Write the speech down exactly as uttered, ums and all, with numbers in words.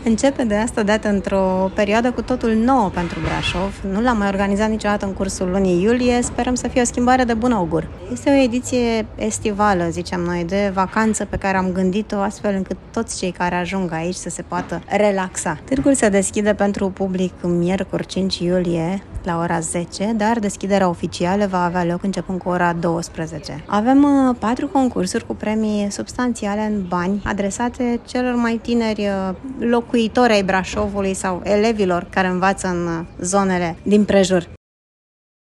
Începe de asta dată într-o perioadă cu totul nouă pentru Brașov. Nu l-am mai organizat niciodată în cursul lunii iulie. Sperăm să fie o schimbare de bun augur. Este o ediție estivală, zicem noi, de vacanță pe care am gândit-o astfel încât toți cei care ajung aici să se poată relaxa. Târgul se deschide pentru public miercuri cinci iulie la ora zece, dar deschiderea oficială va avea loc începând cu ora douăsprezece. Avem uh, patru concursuri cu premii substanțiale în bani adresate celor mai tineri uh, locuitori ai Brașovului sau elevilor care învață în uh, zonele din prejur.